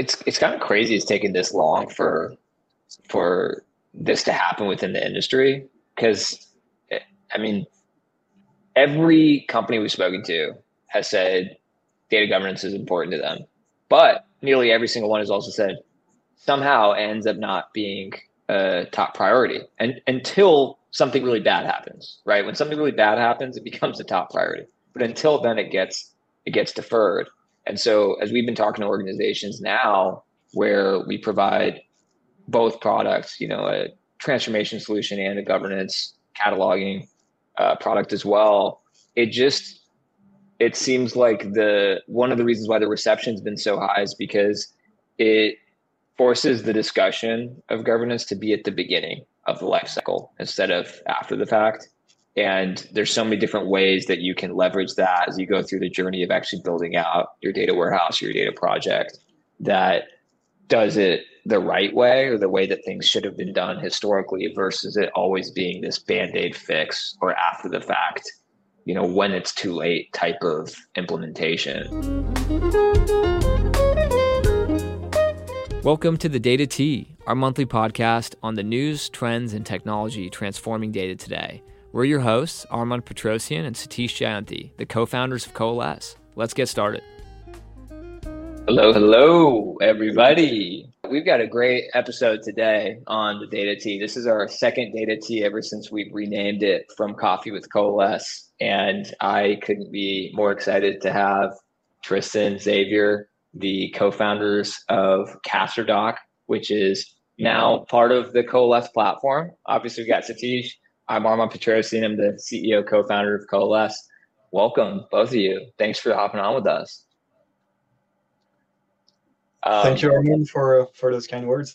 it's kind of crazy it's taken this long for this to happen within the industry because I mean every company we've spoken to has said data governance is important to them, but nearly every single one has also said somehow it ends up not being a top priority and until something really bad happens, right? When something really bad happens, it becomes a top priority. But until then, it gets deferred. And so as we've been talking to organizations now where we provide both products, a transformation solution and a governance cataloging product as well, it seems like the one of the reasons why the reception's been so high is because it forces the discussion of governance to be at the beginning of the life cycle instead of after the fact. And there's so many different ways that you can leverage that as you go through the journey of actually building out your data warehouse, your data project that does it the right way or the way that things should have been done historically versus it always being this band-aid fix or after the fact, when it's too late type of implementation. Welcome to the Data Tea, our monthly podcast on the news, trends, and technology transforming data today. We're your hosts, Armand Petrosian and Satish Jayanthi, the co-founders of Coalesce. Let's get started. Hello, everybody. We've got a great episode today on the Data Tea. This is our second Data Tea ever since we've renamed it from Coffee with Coalesce. And I couldn't be more excited to have Tristan, Xavier, the co-founders of CasterDoc, which is now part of the Coalesce platform. Obviously, we've got Satish. I'm Armand Petrosian. I'm the CEO, co-founder of Coalesce. Welcome, both of you. Thanks for hopping on with us. Thank you, Armand, for those kind words.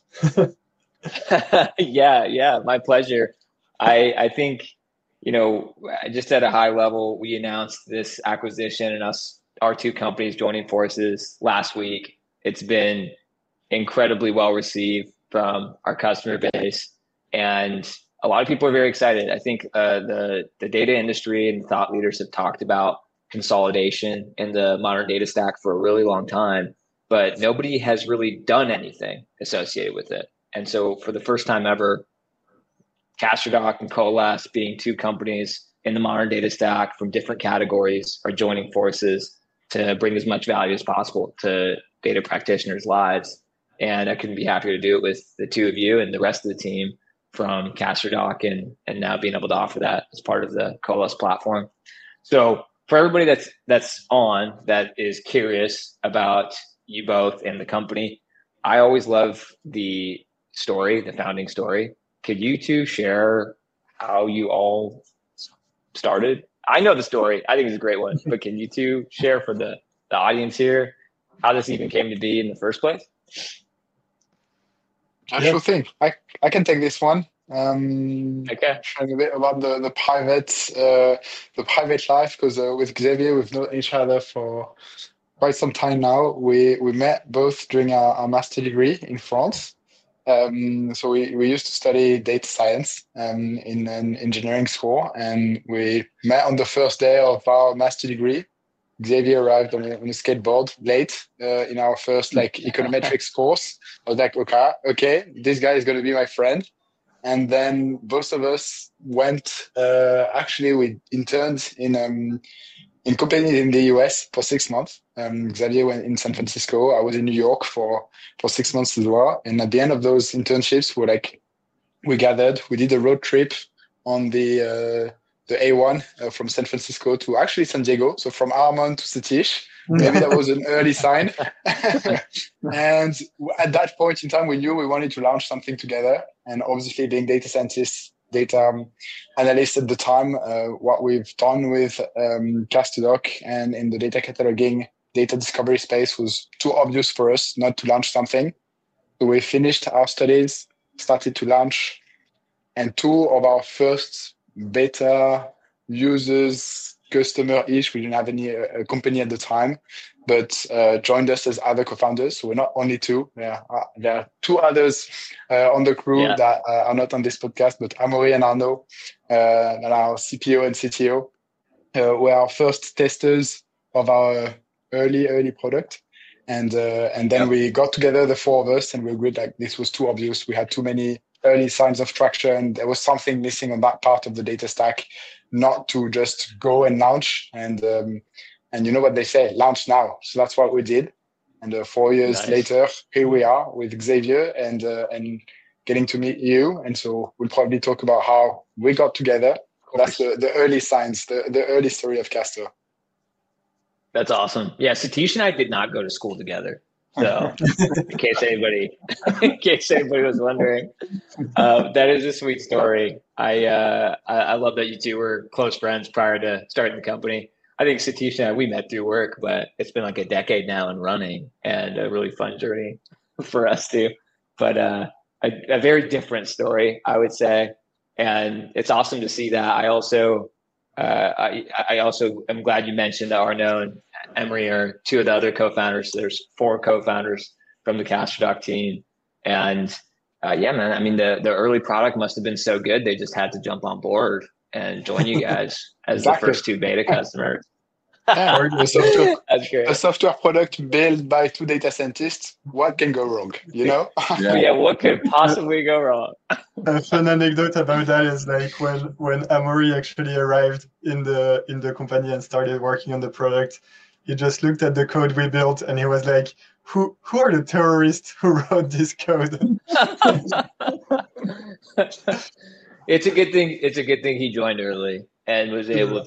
Yeah, my pleasure. I think, just at a high level, we announced this acquisition and our two companies joining forces last week. It's been incredibly well received from our customer base, and a lot of people are very excited. I think the data industry and thought leaders have talked about consolidation in the modern data stack for a really long time, but nobody has really done anything associated with it. And so for the first time ever, CasterDoc and Coalesce, being two companies in the modern data stack from different categories, are joining forces to bring as much value as possible to data practitioners' lives. And I couldn't be happier to do it with the two of you and the rest of the team from CasterDoc and now being able to offer that as part of the Coalesce platform. So for everybody that is curious about you both and the company, I always love the founding story. Could you two share how you all started? I know the story. I think it's a great one, but can you two share for the audience here how this even came to be in the first place? Sure thing. I can take this one. Okay. Sharing a bit about the private life, because with Xavier we've known each other for quite some time now. We met both during our master degree in France. So we used to study data science in an engineering school, and we met on the first day of our master degree. Xavier arrived on a skateboard late in our first econometrics course. I was like, okay, this guy is going to be my friend. And then both of us went. Actually, we interned in companies in the US for 6 months. Xavier went in San Francisco. I was in New York for 6 months as well. And at the end of those internships, we gathered. We did a road trip on the A1 from San Francisco to actually San Diego. So from Armand to Satish. Maybe that was an early sign. And at that point in time, we knew we wanted to launch something together. And obviously, being data scientists, data analysts at the time, what we've done with CasterDoc and in the data cataloging, data discovery space was too obvious for us not to launch something. So we finished our studies, started to launch, and two of our first beta users, customer-ish, we didn't have any company at the time, but joined us as other co-founders. So we're not only two. There are two others on the crew that are not on this podcast, but Amaury and Arnaud, that are our CPO and CTO, were our first testers of our early product. And then we got together, the four of us, and we agreed like this was too obvious. We had too many early signs of traction. There was something missing on that part of the data stack, not to just go and launch. And you know what they say, launch now. So that's what we did. And 4 years later, here we are with Xavier and getting to meet you. And so we'll probably talk about how we got together. That's the early signs, the early story of Castor. That's awesome. Yeah, Satish and I did not go to school together. So in case anybody was wondering, that is a sweet story. I love that you two were close friends prior to starting the company. I think Satish and I, we met through work, but it's been like a decade now and running, and a really fun journey for us too. But a very different story, I would say. And it's awesome to see that. I also am glad you mentioned that Arnaud and Emery are two of the other co-founders. There's 4 co-founders from the CastorDoc team. And yeah, man, I mean, the early product must have been so good. They just had to jump on board and join you guys as the first 2 beta customers. Yeah, a software product built by 2 data scientists. What can go wrong? You know? Yeah, what could possibly go wrong? A fun anecdote about that is like when Amaury actually arrived in the company and started working on the product, he just looked at the code we built and he was like, "Who are the terrorists who wrote this code?" It's a good thing. It's a good thing he joined early and was able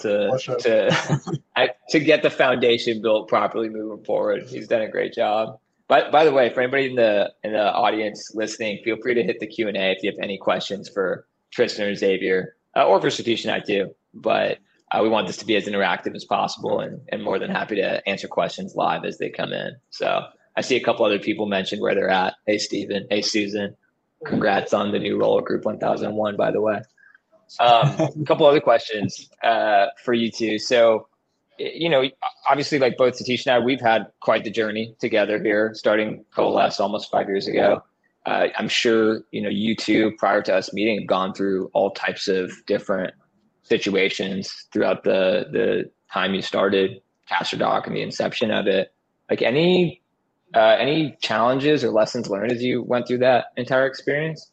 to get the foundation built properly moving forward. He's done a great job. By the way, for anybody in the audience listening, feel free to hit the Q&A if you have any questions for Tristan or Xavier, or for Satish and I too. But we want this to be as interactive as possible, and more than happy to answer questions live as they come in. So I see a couple other people mentioned where they're at. Hey, Stephen. Hey, Susan. Congrats on the new role at Group 1001, by the way. A couple other questions for you two. So, you know, obviously, like both Satish and I, we've had quite the journey together here, starting Coalesce almost 5 years ago. I'm sure, you know, you two, prior to us meeting, have gone through all types of different situations throughout the time you started CastorDoc and the inception of it. Like any challenges or lessons learned as you went through that entire experience?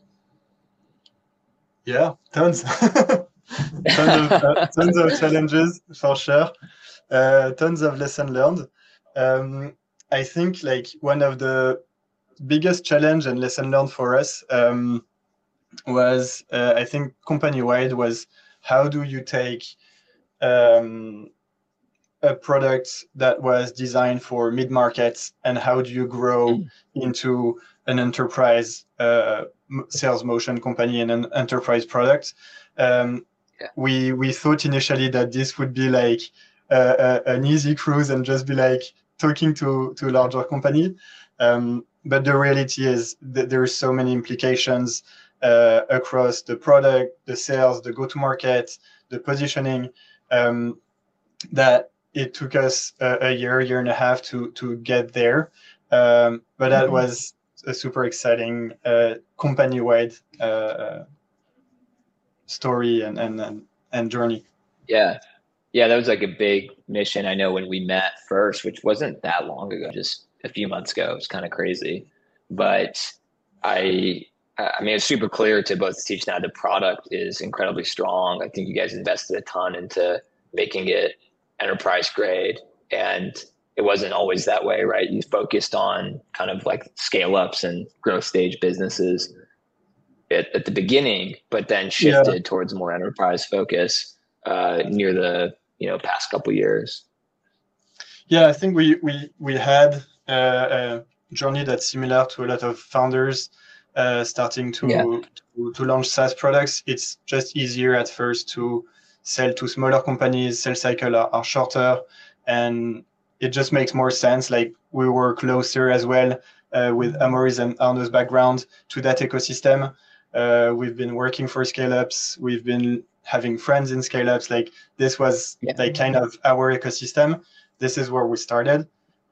Yeah, tons. tons of challenges for sure. Tons of lessons learned. I think like one of the biggest challenge and lesson learned for us was I think company-wide was how do you take a product that was designed for mid-market and how do you grow into an enterprise sales motion company and an enterprise product. We thought initially that this would be like an easy cruise and just be like talking to a larger company. But the reality is that there are so many implications across the product, the sales, the go-to-market, the positioning, that it took us a year and a half to get there. But that was a super exciting company-wide story and journey. Yeah, that was like a big mission. I know when we met first, which wasn't that long ago, just a few months ago. It was kind of crazy, but I mean, it's super clear to both Satish and I, the product is incredibly strong. I think you guys invested a ton into making it enterprise grade, and it wasn't always that way, right? You focused on kind of like scale ups and growth stage businesses at the beginning, but then shifted towards more enterprise focus near the past couple of years. Yeah, I think we had a journey that's similar to a lot of founders starting to launch SaaS products. It's just easier at first to sell to smaller companies. Sales cycle are shorter, and it just makes more sense. Like we were closer as well with Amaury's and Arnaud's background to that ecosystem. We've been working for scale-ups. We've been having friends in scale-ups. Like this was like kind of our ecosystem. This is where we started.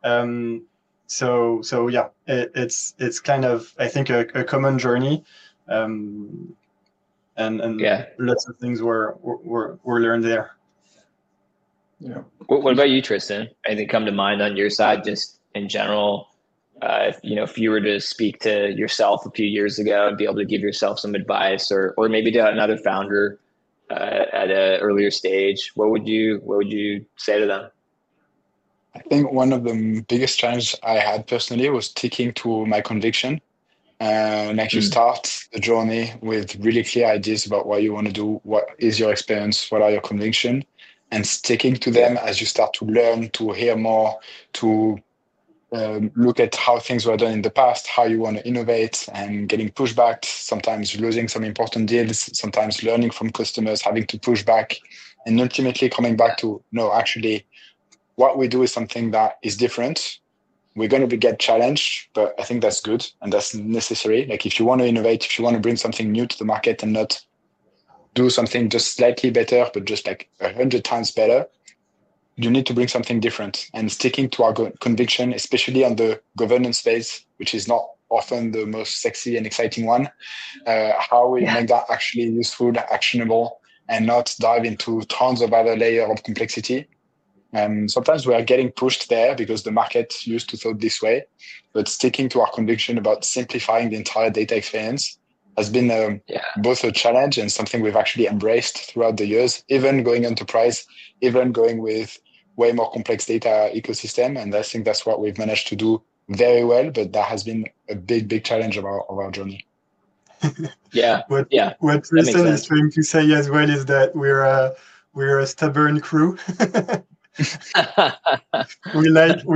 So yeah, it's kind of, I think, a common journey. And lots of things were learned there. Yeah. What about you, Tristan? Anything come to mind on your side, just in general. If you were to speak to yourself a few years ago and be able to give yourself some advice, or maybe to another founder at an earlier stage, what would you say to them? I think one of the biggest challenges I had personally was sticking to my conviction. Like you start the journey with really clear ideas about what you want to do, what is your experience, what are your convictions, and sticking to them as you start to learn, to hear more, to look at how things were done in the past, how you want to innovate, and getting pushback, sometimes losing some important deals, sometimes learning from customers, having to push back, and ultimately coming back to, no, actually, what we do is something that is different. We're going to get challenged, but I think that's good and that's necessary. Like if you want to innovate, if you want to bring something new to the market and not do something just slightly better, but just like 100 times better, you need to bring something different. And sticking to our conviction, especially on the governance space, which is not often the most sexy and exciting one, how we make that actually useful, actionable, and not dive into tons of other layers of complexity. And sometimes we are getting pushed there because the market used to thought this way, but sticking to our conviction about simplifying the entire data experience has been both a challenge and something we've actually embraced throughout the years, even going enterprise, even going with way more complex data ecosystem. And I think that's what we've managed to do very well, but that has been a big challenge of our journey. What Tristan is trying to say as well is that we're a stubborn crew. we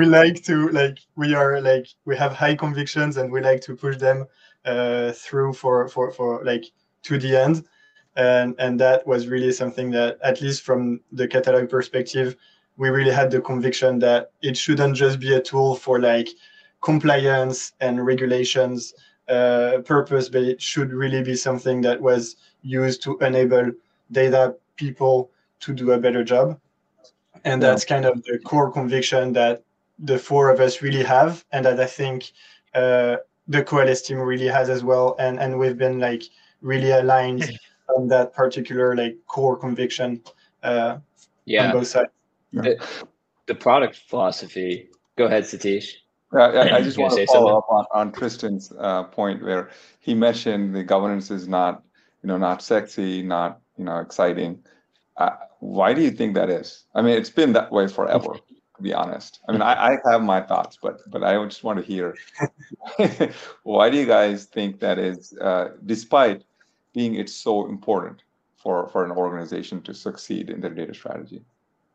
have high convictions and we like to push them through for to the end, and that was really something that, at least from the catalog perspective, we really had the conviction that it shouldn't just be a tool for like compliance and regulations purpose, but it should really be something that was used to enable data people to do a better job. And that's kind of the core conviction that the four of us really have, and that I think the Coalesce team really has as well. And we've been like really aligned on that particular like core conviction on both sides. The product philosophy. Go ahead, Satish. I just want to follow up on Tristan's point where he mentioned the governance is not sexy, not exciting. Why do you think that is? I mean, it's been that way forever, to be honest. I mean, I have my thoughts, but I just want to hear why do you guys think that is, despite being it's so important for an organization to succeed in their data strategy?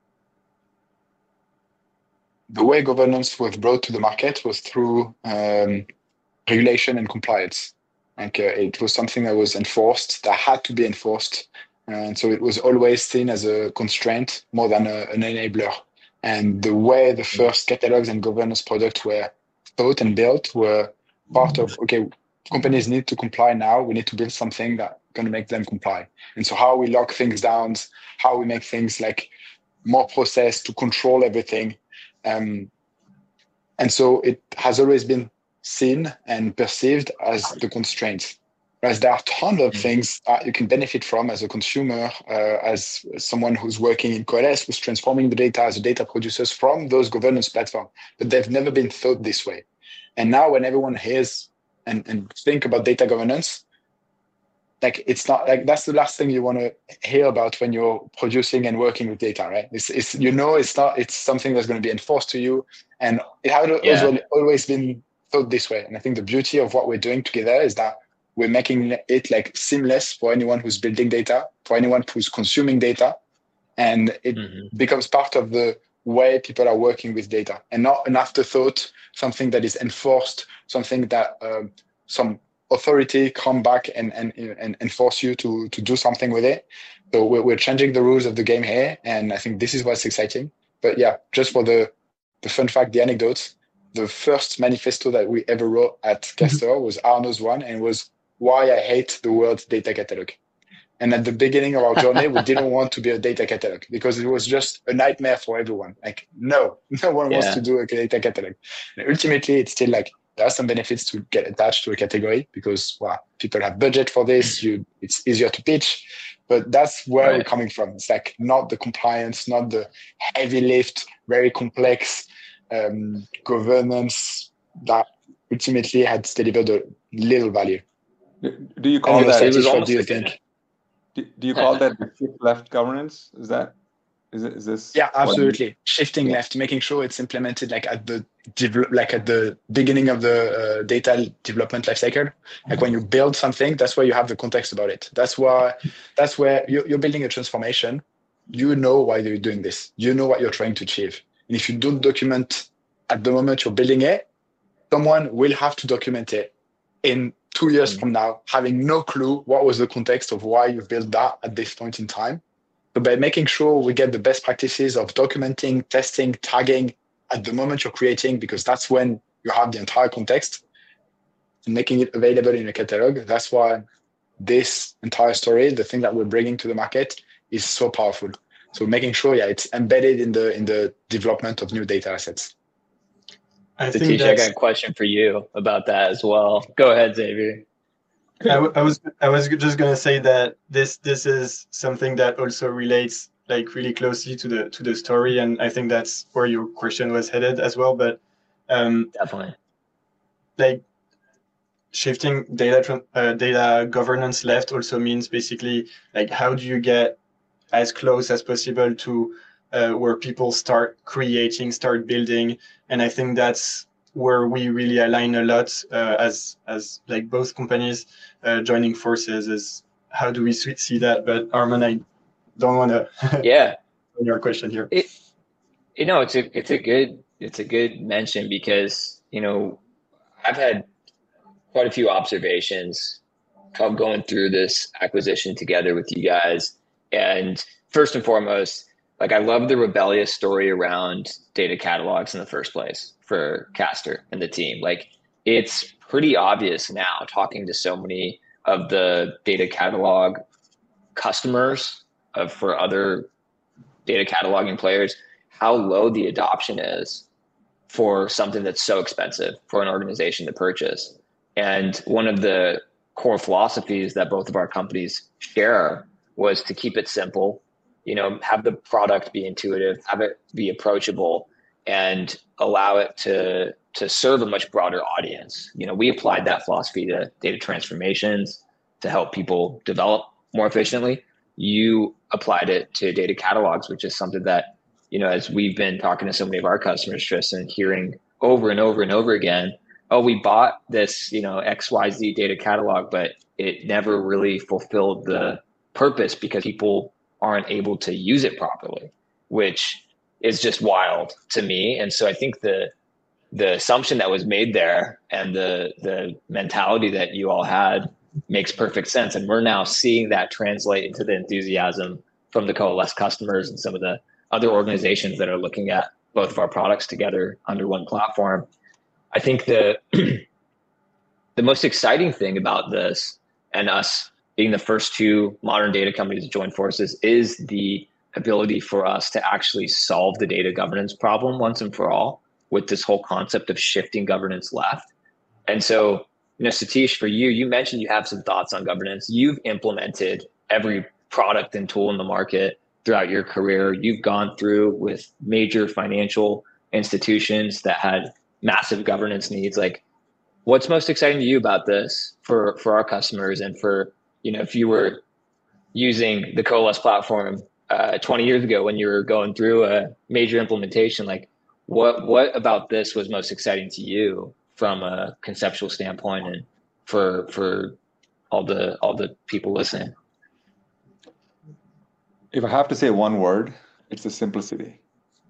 The way governance was brought to the market was through regulation and compliance. Like it was something that was enforced, that had to be enforced. And so it was always seen as a constraint more than an enabler. And the way the first catalogs and governance products were thought and built were part of, okay, companies need to comply now. We need to build something that's going to make them comply. And so how we lock things down, how we make things like more processed to control everything. And so it has always been seen and perceived as the constraint. Whereas there are tons of things that you can benefit from as a consumer, as someone who's working in Coalesce, who's transforming the data as a data producers from those governance platforms, but they've never been thought this way. And now when everyone hears and think about data governance, like it's not like that's the last thing you want to hear about when you're producing and working with data, right? It's something that's going to be enforced to you, and it has always been thought this way. And I think the beauty of what we're doing together is that we're making it like seamless for anyone who's building data, for anyone who's consuming data, and it becomes part of the way people are working with data, and not an afterthought, something that is enforced, something that some authority come back and force you to do something with it. So we're changing the rules of the game here, and I think this is what's exciting. But yeah, just for the fun fact, the anecdotes, the first manifesto that we ever wrote at Castor was Arnaud's one, and it was why I hate the word data catalog. And at the beginning of our journey, we didn't want to be a data catalog because it was just a nightmare for everyone. Like, no one wants to do a data catalog. And ultimately, it's still like, there are some benefits to get attached to a category because people have budget for this. It's easier to pitch, but that's where we're coming from. It's like not the compliance, not the heavy lift, very complex governance that ultimately had delivered a little value. Do you call that? What do you think? Do you call that the shift left governance? Is this? Yeah, absolutely. Shifting left, making sure it's implemented like at the beginning of the data development lifecycle. Like when you build something, that's where you have the context about it. That's where you're building a transformation. You know why you're doing this. You know what you're trying to achieve. And if you don't document at the moment you're building it, someone will have to document it in 2 years from now, having no clue what was the context of why you built that at this point in time. So by making sure we get the best practices of documenting, testing, tagging at the moment you're creating, because that's when you have the entire context, and making it available in a catalog. That's why this entire story, the thing that we're bringing to the market, is so powerful. So making sure, it's embedded in the development of new data assets. Satish, I got a question for you about that as well. Go ahead, Xavier. I was just gonna say that this is something that also relates like really closely to the story, and I think that's where your question was headed as well. But definitely, like shifting data governance left also means basically like how do you get as close as possible to where people start creating, start building, and I think that's where we really align a lot as like both companies joining forces. Is how do we see that? But Armand, I don't want to. Yeah. Your question here. It's a good mention because I've had quite a few observations going through this acquisition together with you guys, and first and foremost, like I love the rebellious story around data catalogs in the first place for Castor and the team. Like it's pretty obvious now talking to so many of the data catalog customers for other data cataloging players, how low the adoption is for something that's so expensive for an organization to purchase. And one of the core philosophies that both of our companies share was to keep it simple, have the product be intuitive, have it be approachable, and allow it to serve a much broader audience. We applied that philosophy to data transformations to help people develop more efficiently. You applied it to data catalogs, which is something that, as we've been talking to so many of our customers, Tristan, hearing over and over and over again, oh, we bought this, XYZ data catalog, but it never really fulfilled the purpose because people aren't able to use it properly, which is just wild to me. And so I think the assumption that was made there and the mentality that you all had makes perfect sense. And we're now seeing that translate into the enthusiasm from the Coalesce customers and some of the other organizations that are looking at both of our products together under one platform. I think the most exciting thing about this and us being the first two modern data companies to join forces is the ability for us to actually solve the data governance problem once and for all with this whole concept of shifting governance left. And so, Satish, for you mentioned you have some thoughts on governance. You've implemented every product and tool in the market throughout your career. You've gone through with major financial institutions that had massive governance needs. Like, what's most exciting to you about this for our customers and for, if you were using the Coalesce platform 20 years ago when you were going through a major implementation, like what about this was most exciting to you from a conceptual standpoint and for all the people listening? If I have to say one word, it's the simplicity.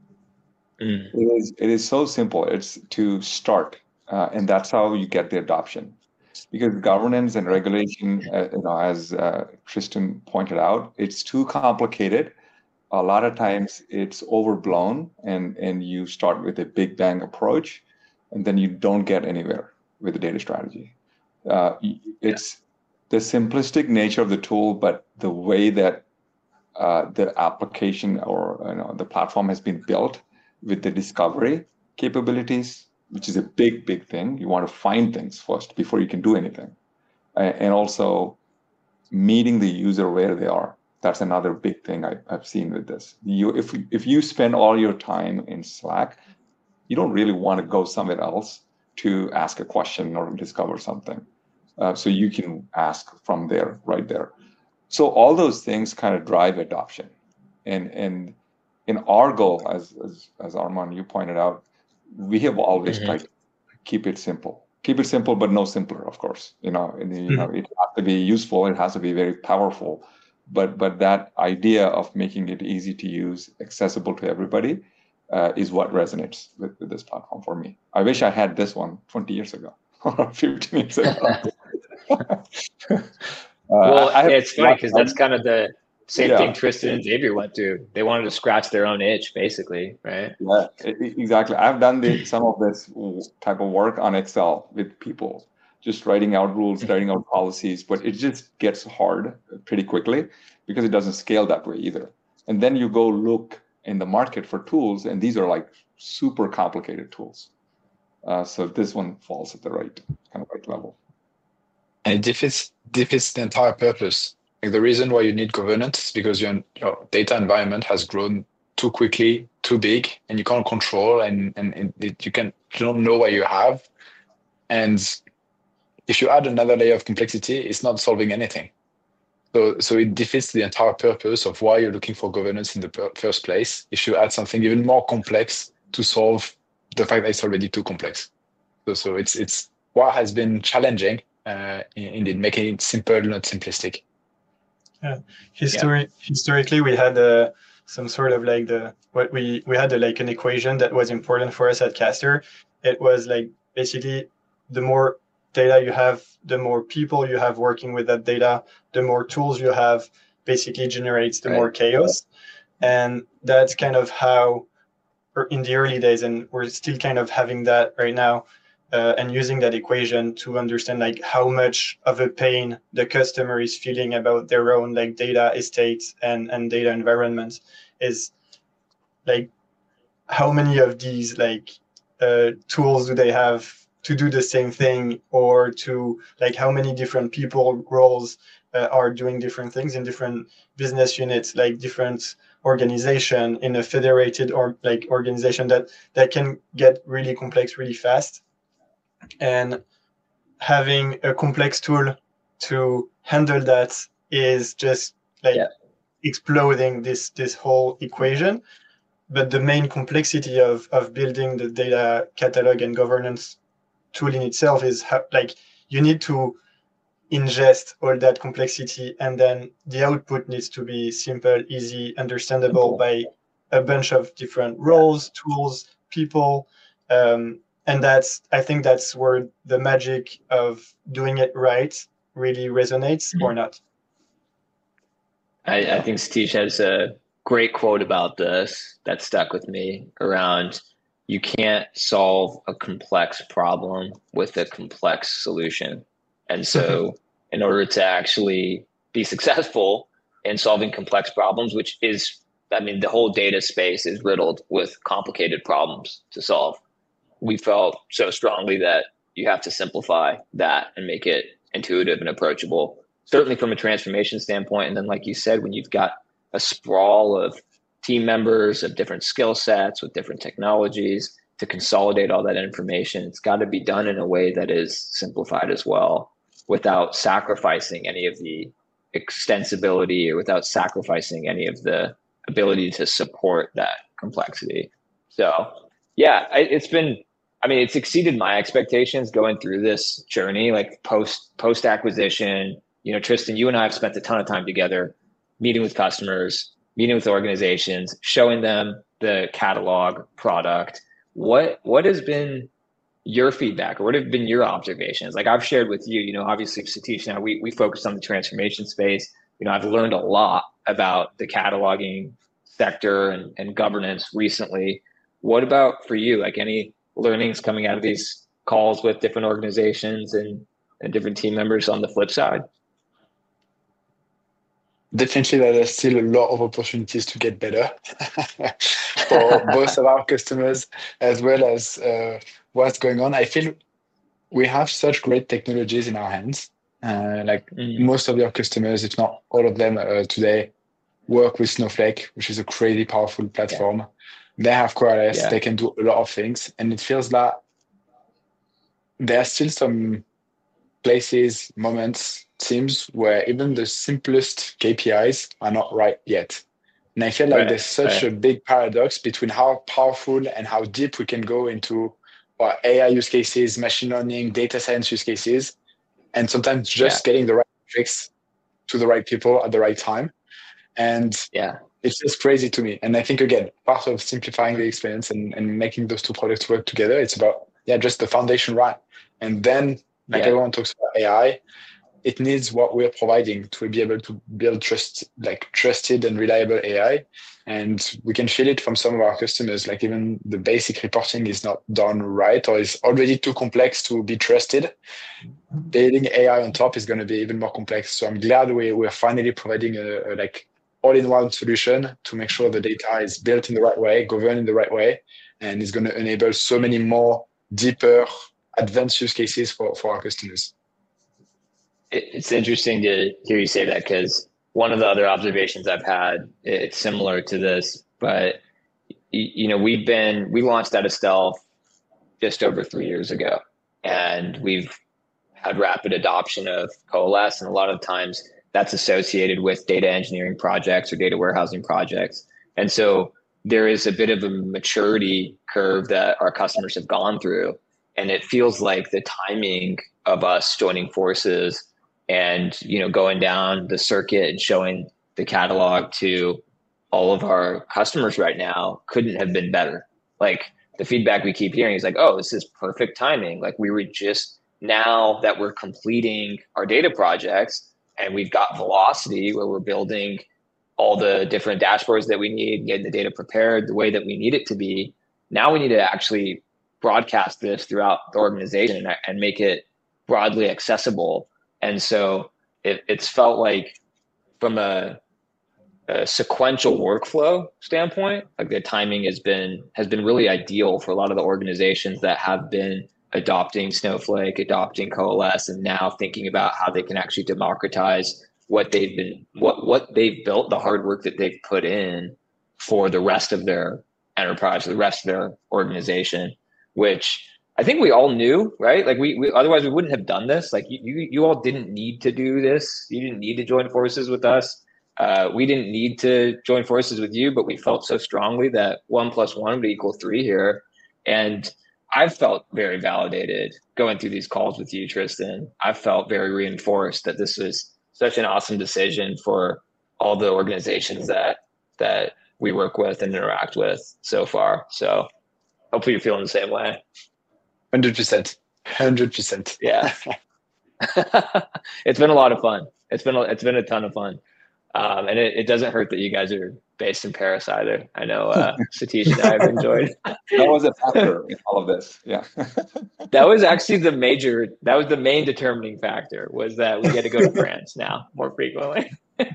It is so simple. It's to start, and that's how you get the adoption. Because governance and regulation, as Tristan pointed out, it's too complicated. A lot of times it's overblown, and you start with a big bang approach, and then you don't get anywhere with the data strategy. It's the simplistic nature of the tool, but the way that the application or the platform has been built with the discovery capabilities, which is a big thing. You want to find things first before you can do anything. And also meeting the user where they are. That's another big thing I've seen with this. If you spend all your time in Slack, you don't really want to go somewhere else to ask a question or discover something. So you can ask from there, right there. So all those things kind of drive adoption. And in our goal, as Arman, you pointed out, we have always tried to keep it simple. Keep it simple, but no simpler, of course. It has to be useful. It has to be very powerful. But that idea of making it easy to use, accessible to everybody, is what resonates with this platform for me. I wish I had this one 20 years ago or 15 years ago. Well, it's funny because that's kind of the same thing Tristan and Xavier went through. They wanted to scratch their own itch, basically, right? Yeah, exactly. I've done some of this type of work on Excel with people, just writing out rules, writing out policies, but it just gets hard pretty quickly because it doesn't scale that way either. And then you go look in the market for tools, and these are like super complicated tools. So this one falls at the right level. And it defeats the entire purpose. Like the reason why you need governance is because your data environment has grown too quickly, too big, and you can't control, and you don't know what you have. And if you add another layer of complexity, it's not solving anything. So it defeats the entire purpose of why you're looking for governance in the first place. If you add something even more complex to solve the fact that it's already too complex. So it's what has been challenging, indeed, making it simple, not simplistic. Yeah. Historically, we had some sort of like we had like an equation that was important for us at Caster. It was like basically the more data you have, the more people you have working with that data, the more tools you have, basically generates the more chaos. And that's kind of how, in the early days, and we're still kind of having that right now, and using that equation to understand like how much of a pain the customer is feeling about their own like data estates and data environments, is like how many of these like tools do they have to do the same thing, or to like how many different people roles are doing different things in different business units, like different organization in a federated or like organization that can get really complex really fast. And having a complex tool to handle that is just like exploding this whole equation. But the main complexity of building the data catalog and governance tool in itself is like you need to ingest all that complexity, and then the output needs to be simple, easy, understandable by a bunch of different roles, tools, people. And I think that's where the magic of doing it right really resonates, or not. I think Satish has a great quote about this that stuck with me around: you can't solve a complex problem with a complex solution. And so in order to actually be successful in solving complex problems, which is, I mean, the whole data space is riddled with complicated problems to solve. We felt so strongly that you have to simplify that and make it intuitive and approachable, certainly from a transformation standpoint. And then, like you said, when you've got a sprawl of team members of different skill sets with different technologies, to consolidate all that information, it's got to be done in a way that is simplified as well, without sacrificing any of the extensibility or without sacrificing any of the ability to support that complexity. So yeah, it's exceeded my expectations going through this journey, like post acquisition. Tristan, you and I have spent a ton of time together, meeting with customers, meeting with organizations, showing them the catalog product. What has been your feedback, or what have been your observations? Like I've shared with you, obviously Satish and I, we focus on the transformation space. I've learned a lot about the cataloging sector and governance recently. What about for you? Like any learnings coming out of these calls with different organizations and different team members on the flip side? Definitely that there's still a lot of opportunities to get better for both of our customers as well as what's going on. I feel we have such great technologies in our hands. Most of your customers, if not all of them today, work with Snowflake, which is a crazy powerful platform. They have queries, Yeah. they can do a lot of things. And it feels like there are still some places, moments, teams where even the simplest KPIs are not right yet. And I feel like there's such a big paradox between how powerful and how deep we can go into AI use cases, machine learning, data science use cases, and sometimes just getting the right fix to the right people at the right time. And it's just crazy to me. And I think, again, part of simplifying the experience and making those two products work together, it's about, just the foundation right. And then, everyone talks about AI, it needs what we're providing to be able to build trusted and reliable AI. And we can feel it from some of our customers, like even the basic reporting is not done right or is already too complex to be trusted. Building AI on top is going to be even more complex. So I'm glad we're finally providing a all-in-one solution to make sure the data is built in the right way, governed in the right way, and is going to enable so many more deeper, advanced use cases for our customers. It's interesting to hear you say that, because one of the other observations I've had, it's similar to this, but we launched out of Stealth just over 3 years ago, and we've had rapid adoption of Coalesce, and a lot of times that's associated with data engineering projects or data warehousing projects. And so there is a bit of a maturity curve that our customers have gone through, and it feels like the timing of us joining forces and going down the circuit and showing the catalog to all of our customers right now couldn't have been better. Like, the feedback we keep hearing is like, oh, this is perfect timing. Like, we were just, now that we're completing our data projects and we've got velocity where we're building all the different dashboards that we need, getting the data prepared the way that we need it to be, now we need to actually broadcast this throughout the organization and make it broadly accessible. And so it's felt like, from a sequential workflow standpoint, like, the timing has been really ideal for a lot of the organizations that have been adopting Snowflake, adopting Coalesce, and now thinking about how they can actually democratize what they've built, the hard work that they've put in for the rest of their enterprise, the rest of their organization, which I think we all knew, right? Like, we otherwise we wouldn't have done this. Like, you all didn't need to do this. You didn't need to join forces with us. We didn't need to join forces with you, but we felt so strongly that 1 + 1 would equal 3 here. And I've felt very validated going through these calls with you, Tristan. I've felt very reinforced that this was such an awesome decision for all the organizations that we work with and interact with so far. So hopefully you're feeling the same way. 100%. Yeah. It's been a lot of fun. It's been a ton of fun. And it doesn't hurt that you guys are based in Paris either. I know Satish and I have enjoyed. That was a factor in all of this. Yeah. That was actually the main determining factor, was that we get to go to France now more frequently.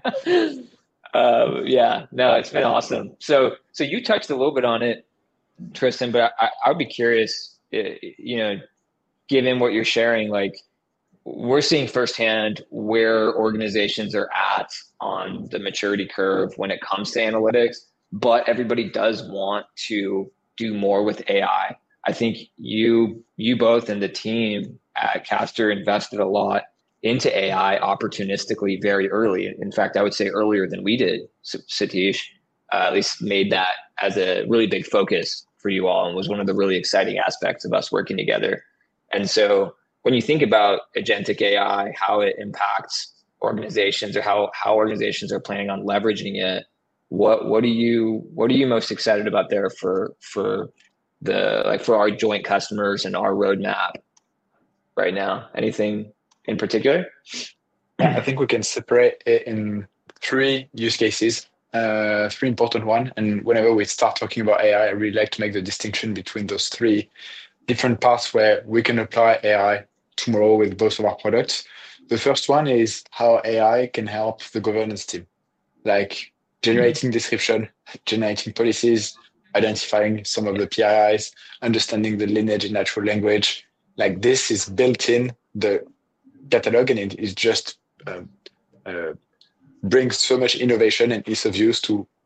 It's been awesome. So you touched a little bit on it, Tristan, but I would be curious, given what you're sharing, like, we're seeing firsthand where organizations are at on the maturity curve when it comes to analytics, but everybody does want to do more with AI. I think you both and the team at Caster invested a lot into AI opportunistically very early. In fact, I would say earlier than we did, Satish, at least made that as a really big focus for you all, and was one of the really exciting aspects of us working together. And so when you think about agentic AI, how it impacts organizations, or how organizations are planning on leveraging it, what are you most excited about there for our joint customers and our roadmap right now? Anything in particular? I think we can separate it in 3 use cases, 3 important ones. And whenever we start talking about AI, I really like to make the distinction between those 3 different paths where we can apply AI tomorrow with both of our products. The first one is how AI can help the governance team, like generating description, generating policies, identifying some of the PIIs, understanding the lineage in natural language. Like, this is built in the catalog, and it is just brings so much innovation and ease of use to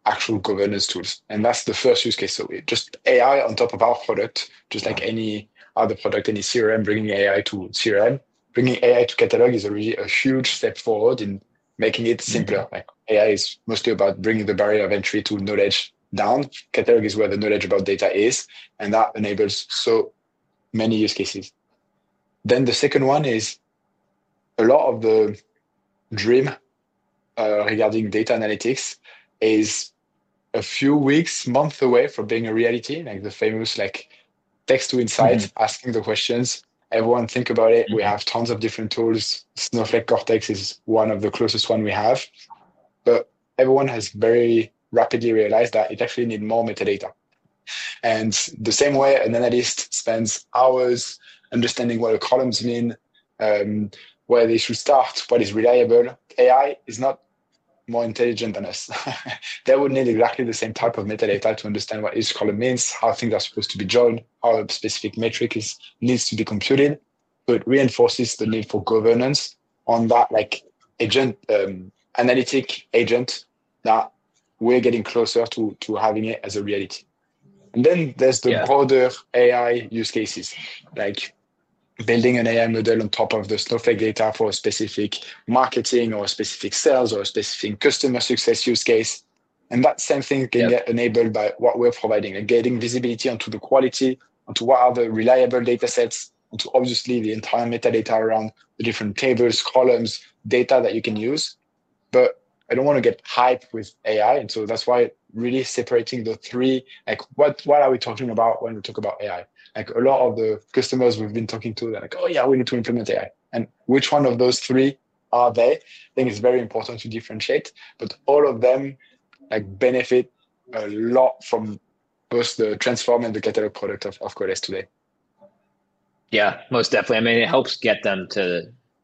actual governance tools. And that's the first use case. So just AI on top of our product, just like any other product, any CRM, bringing AI to CRM, bringing AI to catalog is already a huge step forward in making it simpler. Like AI is mostly about bringing the barrier of entry to knowledge down. Catalog is where the knowledge about data is, and that enables so many use cases. Then the second one is a lot of the dream regarding data analytics is a few weeks, months away from being a reality, like the famous like text to insight, asking the questions. Everyone think about it. We have tons of different tools. Snowflake Cortex is one of the closest one we have. But everyone has very rapidly realized that it actually needs more metadata. And the same way an analyst spends hours understanding what the columns mean, where they should start, what is reliable, AI is not more intelligent than us. They would need exactly the same type of metadata to understand what each column means, how things are supposed to be joined, how a specific metric needs to be computed. So it reinforces the need for governance on that like agent, analytic agent that we're getting closer to having it as a reality. And then there's the broader AI use cases, like building an AI model on top of the Snowflake data for a specific marketing or a specific sales or a specific customer success use case. And that same thing can get enabled by what we're providing, like getting visibility onto the quality, onto what are the reliable data sets, onto obviously the entire metadata around the different tables, columns, data that you can use. But I don't want to get hyped with AI. And so that's why really separating the three, like what are we talking about when we talk about AI? Like a lot of the customers we've been talking to, they're like, oh yeah, we need to implement AI. And which one of those three are they? I think it's very important to differentiate, but all of them like benefit a lot from both the Transform and the catalog product of Qualys today. Yeah, most definitely. I mean, it helps get them to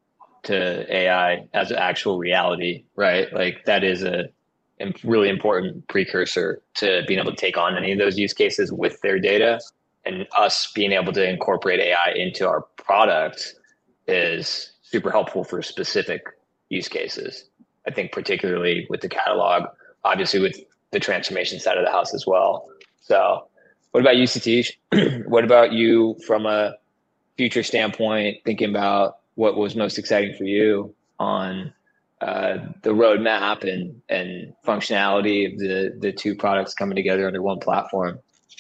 AI as an actual reality, right? Like that is a really important precursor to being able to take on any of those use cases with their data. And us being able to incorporate AI into our product is super helpful for specific use cases. I think particularly with the catalog, obviously with the transformation side of the house as well. So what about you, Satish? What about you from a future standpoint, thinking about what was most exciting for you on the roadmap and functionality of the two products coming together under one platform?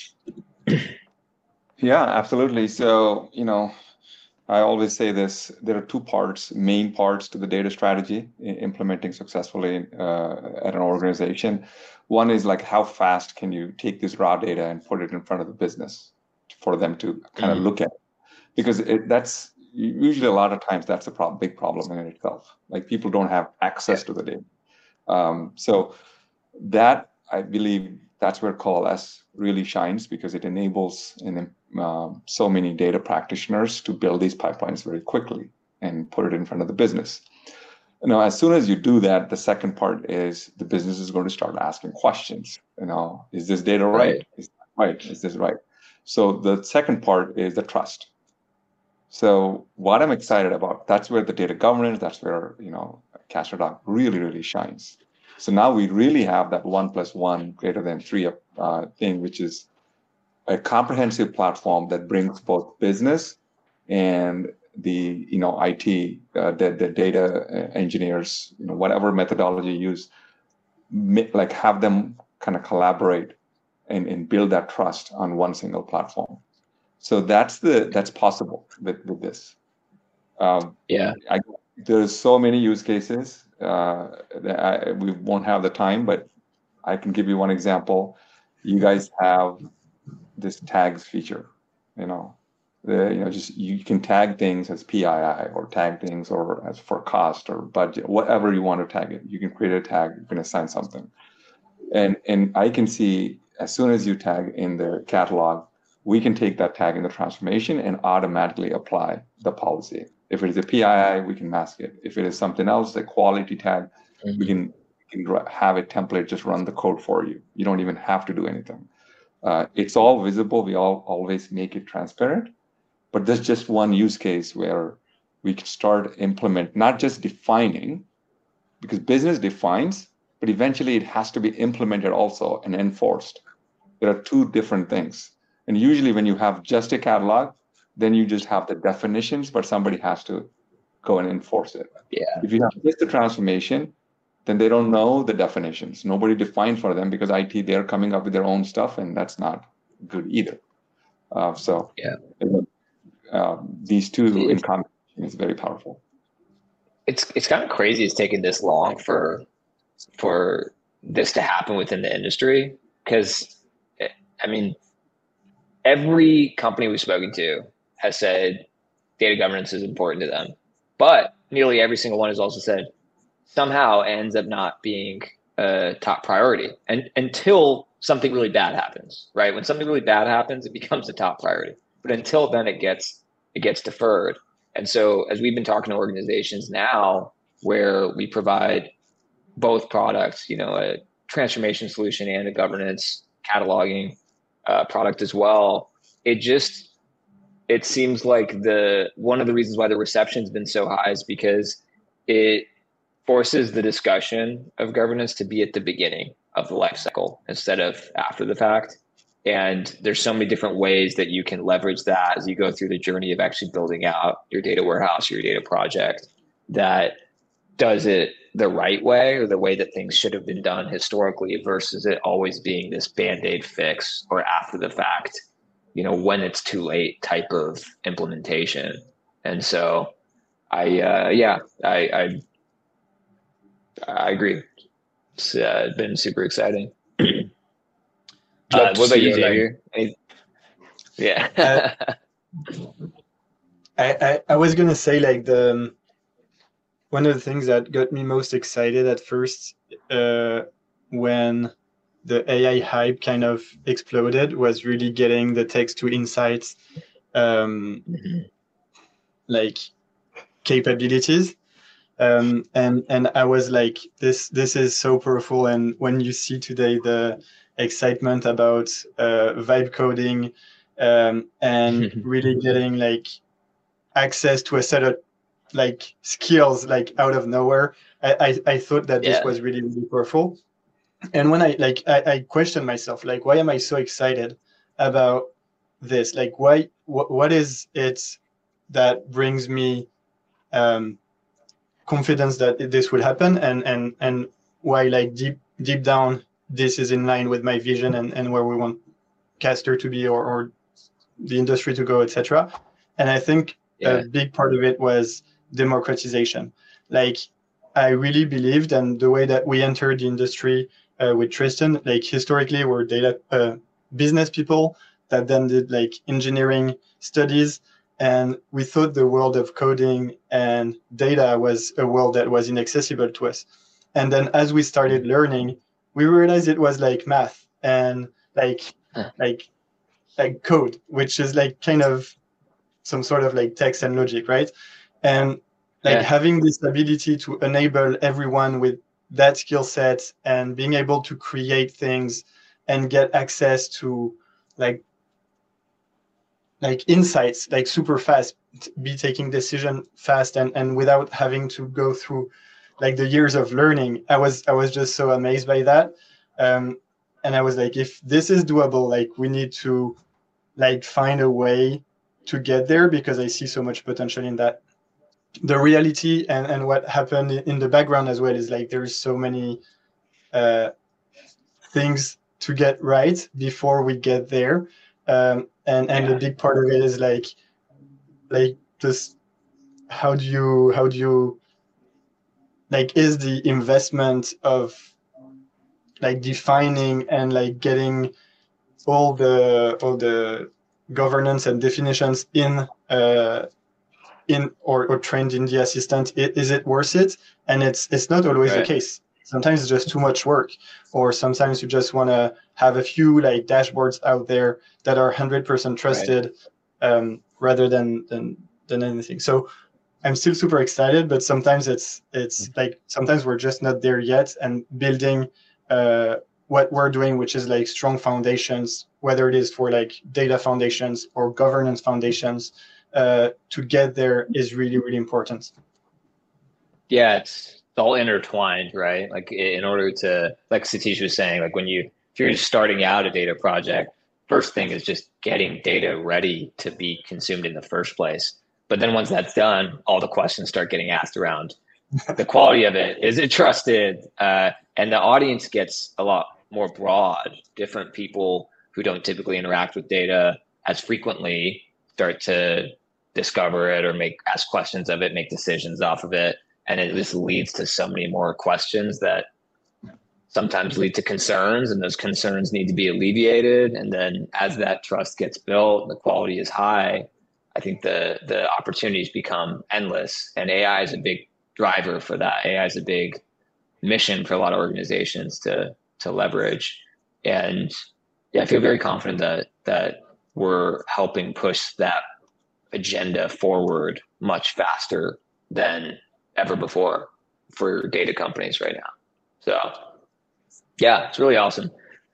Yeah, absolutely. So, I always say this, there are two main parts to the data strategy implementing successfully at an organization. One is like, how fast can you take this raw data and put it in front of the business for them to kind of look at it? Because that's usually a lot of times that's a big problem in itself. Like people don't have access to the data. So that, I believe, that's where Coalesce really shines because it enables so many data practitioners to build these pipelines very quickly and put it in front of the business. As soon as you do that, the second part is the business is going to start asking questions. Is this data right? Is that right? Is this right? So the second part is the trust. So what I'm excited about, that's where the data governance, that's where, Catcherdog really, really shines. So now we really have that 1+1 greater than 3 thing, which is a comprehensive platform that brings both business and the IT, the data engineers, whatever methodology you use, like have them kind of collaborate and build that trust on one single platform. So that's possible with this. There's so many use cases. We won't have the time, but I can give you one example. You guys have this tags feature, you can tag things as PII or tag things or as for cost or budget, whatever you want to tag it. You can create a tag, you can assign something. And I can see as soon as you tag in the catalog, we can take that tag in the transformation and automatically apply the policy. If it is a PII, we can mask it. If it is something else, a quality tag, we can have a template just run the code for you. You don't even have to do anything. It's all visible. We always make it transparent. But there's just one use case where we can start implement, not just defining, because business defines, but eventually it has to be implemented also and enforced. There are two different things. And usually when you have just a catalog, then you just have the definitions, but somebody has to go and enforce it. Yeah. If you have just the transformation, then they don't know the definitions. Nobody defined for them because IT, they're coming up with their own stuff, and that's not good either. These two in combination is very powerful. It's kind of crazy it's taken this long for this to happen within the industry, because I mean, every company we've spoken to has said data governance is important to them, but nearly every single one has also said somehow it ends up not being a top priority, and until something really bad happens, right? When something really bad happens, it becomes a top priority, but until then it gets deferred. And so as we've been talking to organizations now where we provide both products, a transformation solution and a governance cataloging product as well, it seems like one of the reasons why the reception's been so high is because it forces the discussion of governance to be at the beginning of the life cycle instead of after the fact. And there's so many different ways that you can leverage that as you go through the journey of actually building out your data warehouse, your data project, that does it the right way, or the way that things should have been done historically, versus it always being this Band-Aid fix or after the fact, when it's too late type of implementation. And so I agree. It's been super exciting. What about you, Xavier? Yeah. I was gonna say, like, one of the things that got me most excited at first when the AI hype kind of exploded was really getting the text to insights like capabilities. And I was like, this is so powerful. And when you see today the excitement about vibe coding and really getting like access to a set of like skills like out of nowhere, I thought that this was really, really powerful. And when I questioned myself, like, why am I so excited about this? Like, what is it that brings me confidence that this will happen, and why, like, deep down this is in line with my vision and where we want Castor to be or the industry to go, etc. And I think a big part of it was democratization. Like, I really believed, and the way that we entered the industry with Tristan, like, historically we're data business people that then did like engineering studies, and we thought the world of coding and data was a world that was inaccessible to us. And then as we started learning, we realized it was like math and like code, which is like kind of some sort of like text and logic, right? And like having this ability to enable everyone with that skill set and being able to create things and get access to like insights like super fast, be taking decision fast and without having to go through like the years of learning. I was just so amazed by that. And I was like, if this is doable, like, we need to like find a way to get there, because I see so much potential in that. The reality and what happened in the background as well is like there's so many things to get right before we get there. And a big part of it is like this, how do you like, is the investment of like defining and like getting all the governance and definitions in or trained in the assistant, is it worth it? And it's not always the case. Sometimes it's just too much work, or sometimes you just want to have a few like dashboards out there that are 100% trusted, rather than anything. So I'm still super excited, but sometimes it's like, sometimes we're just not there yet, and building what we're doing, which is like strong foundations, whether it is for like data foundations or governance foundations, to get there is really, really important. Yeah, all intertwined, right? Like in order to, like Satish was saying, like if you're starting out a data project, first thing is just getting data ready to be consumed in the first place. But then once that's done, all the questions start getting asked around the quality of it. Is it trusted? And the audience gets a lot more broad. Different people who don't typically interact with data as frequently start to discover it or ask questions of it, make decisions off of it. And it just leads to so many more questions that sometimes lead to concerns, and those concerns need to be alleviated. And then as that trust gets built, the quality is high, I think the opportunities become endless. And AI is a big driver for that. AI is a big mission for a lot of organizations to leverage. And yeah, I feel very confident that we're helping push that agenda forward much faster than ever before for data companies right now. So yeah, it's really awesome.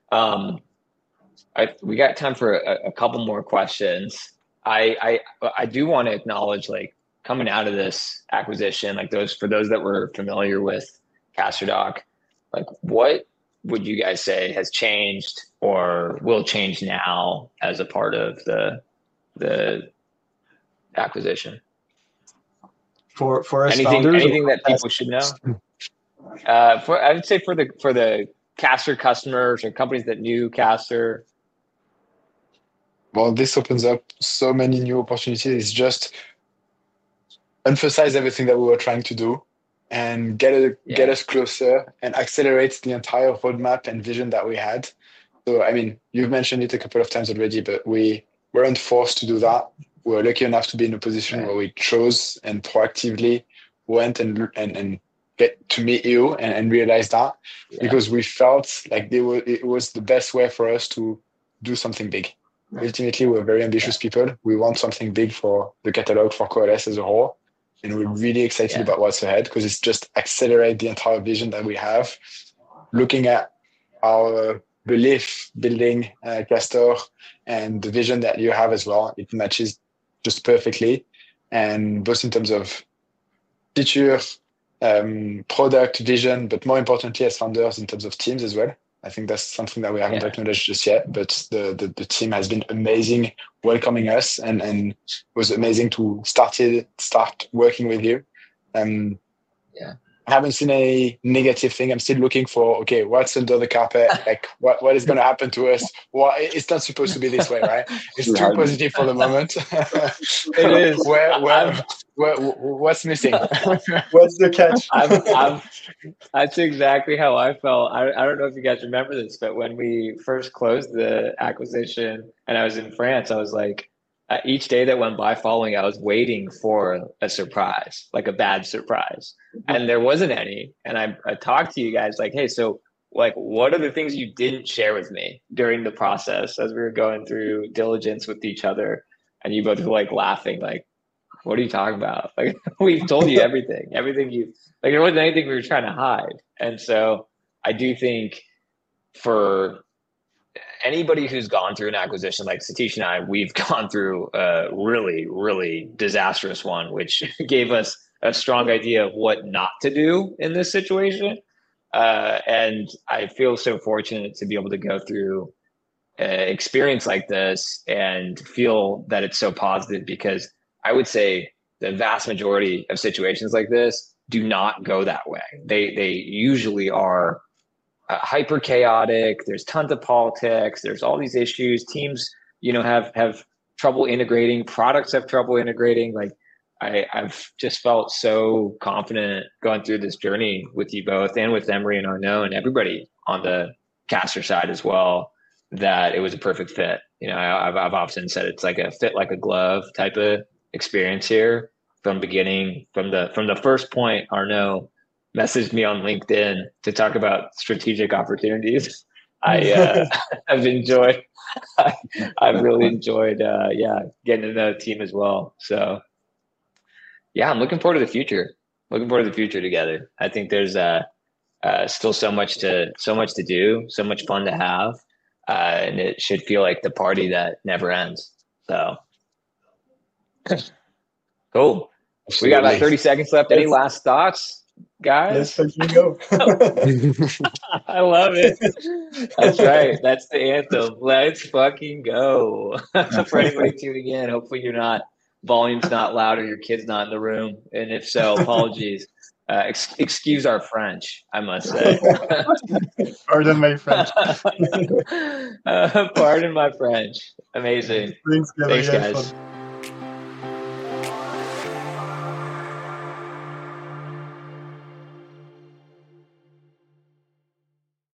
We got time for a couple more questions. I do want to acknowledge, like, coming out of this acquisition, like for those that were familiar with CasterDoc, like what would you guys say has changed or will change now as a part of the acquisition? For us anything that people should know? I would say for the Caster customers or companies that knew Caster. Well, this opens up so many new opportunities. It's just emphasize everything that we were trying to do and get us closer and accelerate the entire roadmap and vision that we had. So, I mean, you've mentioned it a couple of times already, but we weren't forced to do that. We were lucky enough to be in a position where we chose and proactively went and get to meet you and realize that because we felt like it was the best way for us to do something big. Ultimately, we're very ambitious people. We want something big for the catalog, for Coalesce as a whole. And we're really excited about what's ahead because it's just accelerate the entire vision that we have. Looking at our belief building Castor and the vision that you have as well, it matches just perfectly. And both in terms of feature, product, vision, but more importantly as founders in terms of teams as well. I think that's something that we haven't acknowledged just yet, but the team has been amazing welcoming us and it was amazing to start working with you. I haven't seen any negative thing. I'm still looking for, okay, what's under the carpet? Like what is going to happen to us? It's not supposed to be this way, right? It's too positive for the moment. It is. What's missing? What's the catch? That's exactly how I felt. I don't know if you guys remember this, but when we first closed the acquisition and I was in France, I was like, each day that went by following, I was waiting for a surprise, like a bad surprise. And there wasn't any. And I talked to you guys like, hey, so like, what are the things you didn't share with me during the process as we were going through diligence with each other? And you both were like laughing, like, what are you talking about? Like, we've told you everything like, there wasn't anything we were trying to hide. And so I do think for anybody who's gone through an acquisition like Satish and I, we've gone through a really, really disastrous one, which gave us a strong idea of what not to do in this situation. And I feel so fortunate to be able to go through an experience like this and feel that it's so positive, because I would say the vast majority of situations like this do not go that way. They usually are hyper chaotic. There's tons of politics. There's all these issues. Teams, have trouble integrating. Products have trouble integrating. Like I've just felt so confident going through this journey with you both and with Emery and Arnaud and everybody on the Caster side as well, that it was a perfect fit. I've often said it's like a fit like a glove type of experience here from beginning, from the first point. Arnaud messaged me on LinkedIn to talk about strategic opportunities. I've really enjoyed getting to know the team as well. So yeah, I'm looking forward to the future. Together. I think there's still so much to do, so much fun to have, and it should feel like the party that never ends. So cool. We got about 30 seconds left. Any last thoughts? guys. Let's fucking go. I love it. That's right. That's the anthem. Let's fucking go. For anybody tuning in, hopefully volume's not loud or your kid's not in the room. And if so, apologies. Excuse our French, I must say. Pardon my French. Pardon my French. Amazing. Thanks, guys.